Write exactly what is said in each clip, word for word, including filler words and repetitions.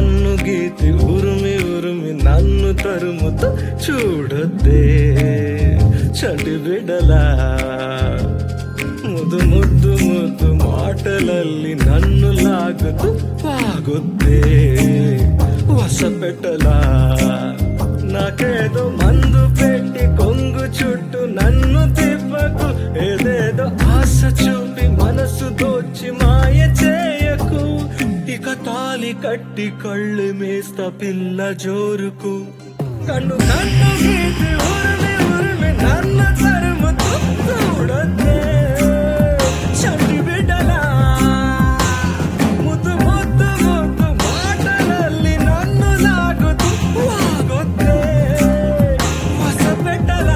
కన్ను గీతి ఉరుమి ఉరుమి నన్ను తరుముతూ చూడొద్దే చంటి బిడ్డలా ముద్దు ముద్దు ముద్దు మాటలಲ್ಲಿ నన్ను లాగుతూ వాగొద్దే వసపెట్టలా నాకేదో మందు పెట్టి కొంగు చుట్టూ నన్ను తిప్పకు ఏదేదో ఆశ చూపి మనసు దోచి మాయ చేయకు ఇక తాలి కట్టి కళ్ళు మేస్తా పిల్ల జోరుకు కన్ను కన్ను గీతి ఉరిమి ఉరిమి నన్ను తరుముతూ చూడొద్దే చంటి బిడ్డలా ముద్దు ముద్దు ముద్దు మాటలಲ್ಲಿ నన్ను లాగుతూ వాగొద్దే వసపెట్టలా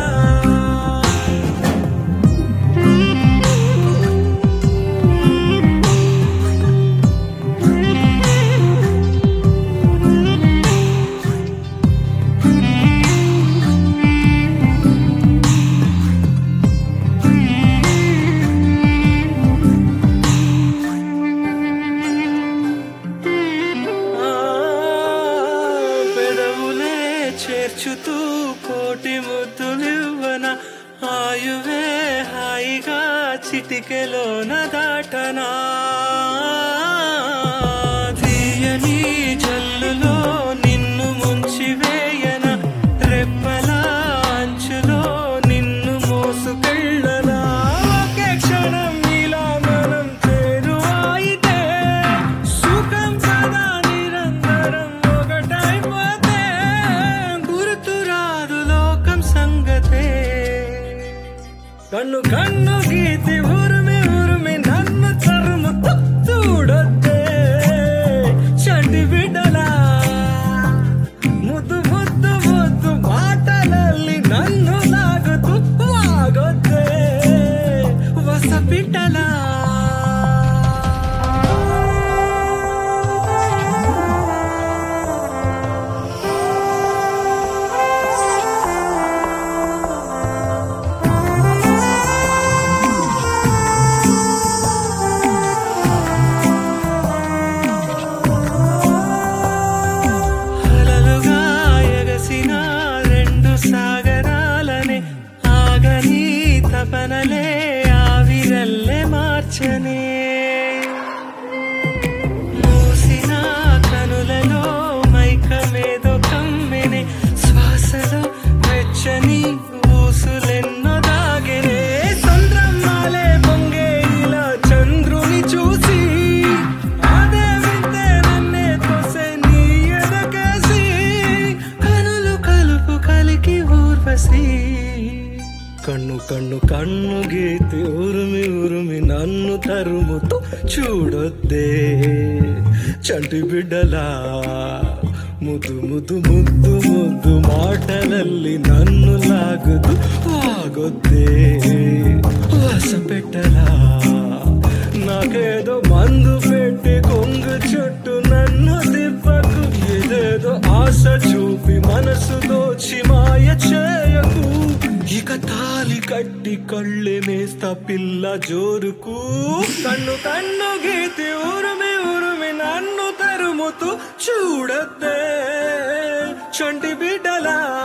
చేర్చుతూ కోటి ముద్దులివ్వన ఆయువే హాయిగా చిటికెలోన దాటనా తీయని జల్లులో నిన్ను ముంచి వేయన రెప్పల అంచులో నిన్ను మోసుకెళ్ళనా ఒకే క్షణం ఇలా మనం చేరువాయితే సుఖం సదా నిరంతరం ఒకటైపోతే సంగతే కన్ను కన్ను గీతి ఉరిమి ఉరిమి నన్ను తరుముతూ చూడొద్దే చంటి బిడ్డలా ముద్దు ముద్దు ముద్దు మాటలಲ್ಲಿ నన్ను లాగుతూ వాగొద్దే వసపిట్టలా సాగరాలనే ఆగని తపనలే ఆవిరల్లే మార్చనే మూసిన కనులలో మైకమేదో కమ్మెనే శ్వాసలో వెచ్చని ఊసులెన్నో దాగెనే సంద్రమ్మాలే పొంగే ఇలా చంద్రుని చూసి అదే వింతే నన్నే తోసే నీ ఎదకేసి కనులు కలుపు కలికి ఊర్వశి కన్ను కన్ను కన్ను గీతి ఉరిమి ఉరిమి నన్ను తరుముతూ చూడొద్దే చంటి బిడ్డలా ముద్దు ముద్దు ముద్దు ముద్దు మాటలಲ್ಲಿ నన్ను లాగుతూ వాగొద్దే వసపెట్టలా నాకేదో మందు పెట్టి కొంగు చుట్టూ నన్ను తిప్పకు ఏదేదో ఆశ చూపి మనసు దోచి మాయ చేయకు ఇక తాలి కట్టి కళ్ళే మేస్తా పిల్ల జోరుకు కన్ను కన్ను గీతి ఉరిమి ఉరిమి నన్ను తరుముతూ చూడొద్దే చంటి బిడ్డలా